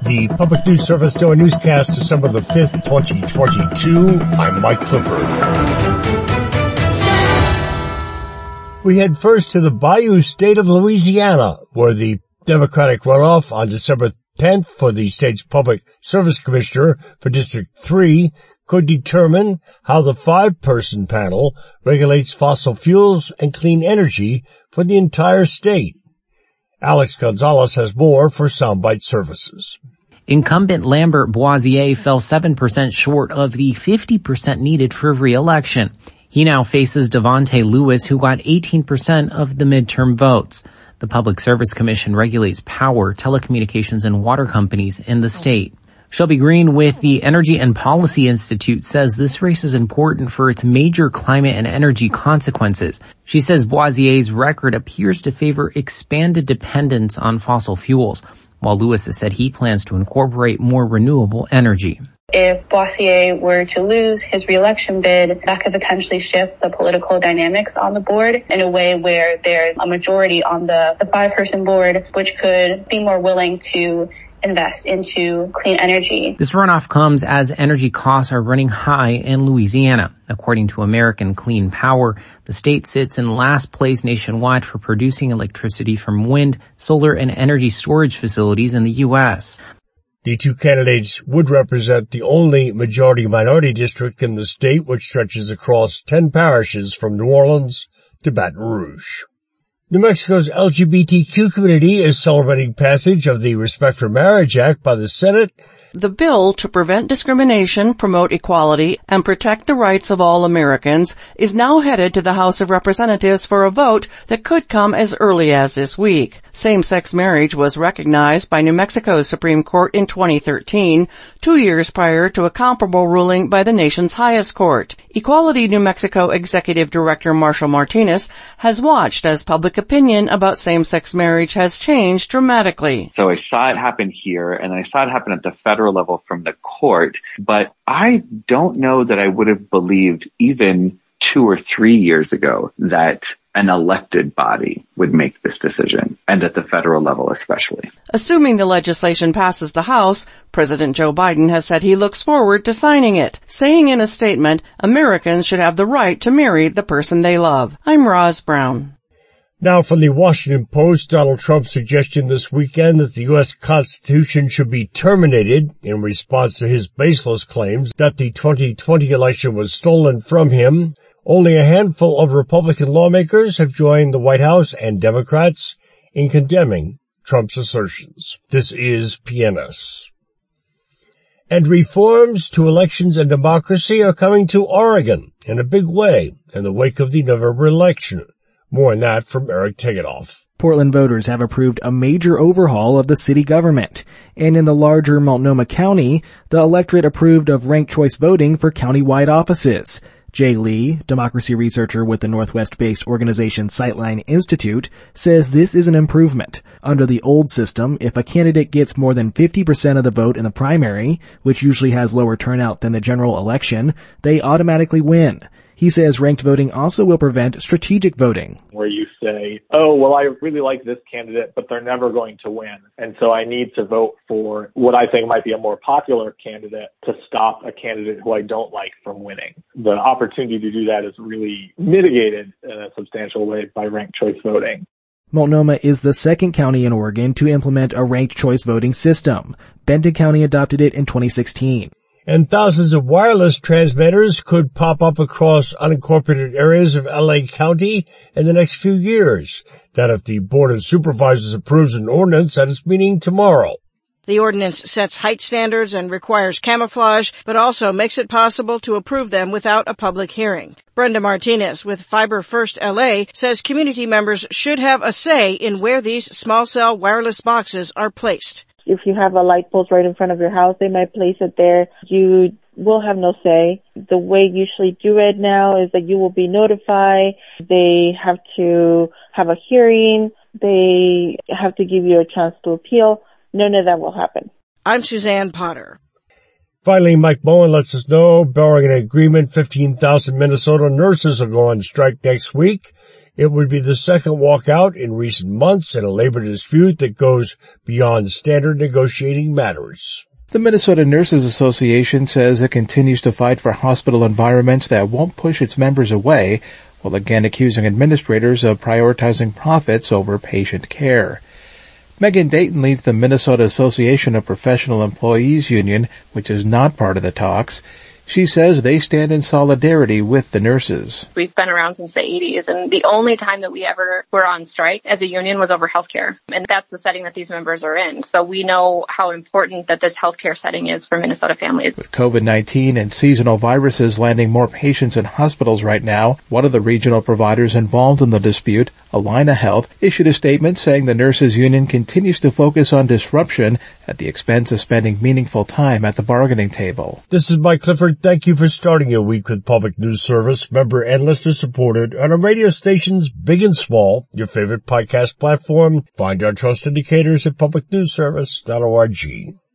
The Public News Service Daily Newscast, December the 5th, 2022. I'm Mike Clifford. We head first to the Bayou State of Louisiana, where the Democratic runoff on December 10th for the state's Public Service Commissioner for District 3 could determine how the 5-person panel regulates fossil fuels and clean energy for the entire state. Alex Gonzalez has more for Soundbite Services. Incumbent Lambert Boisier fell 7% short of the 50% needed for re-election. He now faces Devontae Lewis, who got 18% of the midterm votes. The Public Service Commission regulates power, telecommunications, and water companies in the state. Shelby Green with the Energy and Policy Institute says this race is important for its major climate and energy consequences. She says Boisier's record appears to favor expanded dependence on fossil fuels, while Lewis has said he plans to incorporate more renewable energy. If Boisier were to lose his re-election bid, that could potentially shift the political dynamics on the board in a way where there's a majority on the 5-person board, which could be more willing to invest into clean energy. This runoff comes as energy costs are running high in Louisiana. According to American Clean Power, the state sits in last place nationwide for producing electricity from wind, solar, and energy storage facilities in the U.S. The two candidates would represent the only majority-minority district in the state, which stretches across 10 parishes from New Orleans to Baton Rouge. New Mexico's LGBTQ community is celebrating passage of the Respect for Marriage Act by the Senate. The bill to prevent discrimination, promote equality, and protect the rights of all Americans is now headed to the House of Representatives for a vote that could come as early as this week. Same-sex marriage was recognized by New Mexico's Supreme Court in 2013, 2 years prior to a comparable ruling by the nation's highest court. Equality New Mexico Executive Director Marshall Martinez has watched as public opinion about same-sex marriage has changed dramatically. So I saw it happen here, and I saw it happen at the federal level from the court, but I don't know that I would have believed even 2 or 3 years ago that an elected body would make this decision, and at the federal level especially. Assuming the legislation passes the House, President Joe Biden has said he looks forward to signing it, saying in a statement, Americans should have the right to marry the person they love. I'm Roz Brown. Now from the Washington Post, Donald Trump's suggestion this weekend that the U.S. Constitution should be terminated in response to his baseless claims that the 2020 election was stolen from him. Only a handful of Republican lawmakers have joined the White House and Democrats in condemning Trump's assertions. This is PNS. And reforms to elections and democracy are coming to Oregon in a big way in the wake of the November election. More on that from Eric Tegethoff. Portland voters have approved a major overhaul of the city government. And in the larger Multnomah County, the electorate approved of ranked choice voting for county-wide offices. Jay Lee, democracy researcher with the Northwest-based organization Sightline Institute, says this is an improvement. Under the old system, if a candidate gets more than 50% of the vote in the primary, which usually has lower turnout than the general election, they automatically win. He says ranked voting also will prevent strategic voting. Where you say, oh, well, I really like this candidate, but they're never going to win. And so I need to vote for what I think might be a more popular candidate to stop a candidate who I don't like from winning. The opportunity to do that is really mitigated in a substantial way by ranked choice voting. Multnomah is the second county in Oregon to implement a ranked choice voting system. Benton County adopted it in 2016. And thousands of wireless transmitters could pop up across unincorporated areas of LA County in the next few years. That if the Board of Supervisors approves an ordinance at its meeting tomorrow. The ordinance sets height standards and requires camouflage, but also makes it possible to approve them without a public hearing. Brenda Martinez with Fiber First LA says community members should have a say in where these small cell wireless boxes are placed. If you have a light post right in front of your house, they might place it there. You will have no say. The way you usually do it now is that you will be notified. They have to have a hearing. They have to give you a chance to appeal. None of that will happen. I'm Suzanne Potter. Finally, Mike Bowen lets us know, barring an agreement, 15,000 Minnesota nurses will go on strike next week. It would be the second walkout in recent months in a labor dispute that goes beyond standard negotiating matters. The Minnesota Nurses Association says it continues to fight for hospital environments that won't push its members away, while again accusing administrators of prioritizing profits over patient care. Megan Dayton leads the Minnesota Association of Professional Employees Union, which is not part of the talks. She says they stand in solidarity with the nurses. We've been around since the 80s, and the only time that we ever were on strike as a union was over healthcare. And that's the setting that these members are in. So we know how important that this healthcare setting is for Minnesota families. With COVID-19 and seasonal viruses landing more patients in hospitals right now, one of the regional providers involved in the dispute, Allina Health, issued a statement saying the nurses union continues to focus on disruption at the expense of spending meaningful time at the bargaining table. This is Mike Clifford. Thank you for starting your week with Public News Service, member and listener supported on our radio stations, big and small, your favorite podcast platform. Find our trust indicators at publicnewsservice.org.